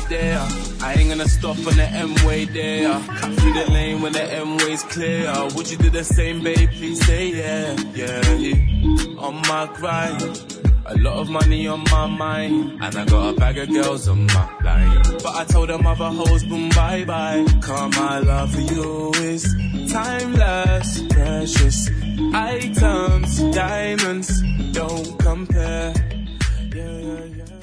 there. I ain't gonna stop on the M-way there. Cut through the lane when the M-way's clear. Would you do the same, babe? Please say yeah, yeah. On my grind, a lot of money on my mind, and I got a bag of girls on my line. But I told them other hoes, boom, bye-bye. 'Cause my love for you is timeless, precious items, diamonds, don't compare. Yeah, yeah, yeah.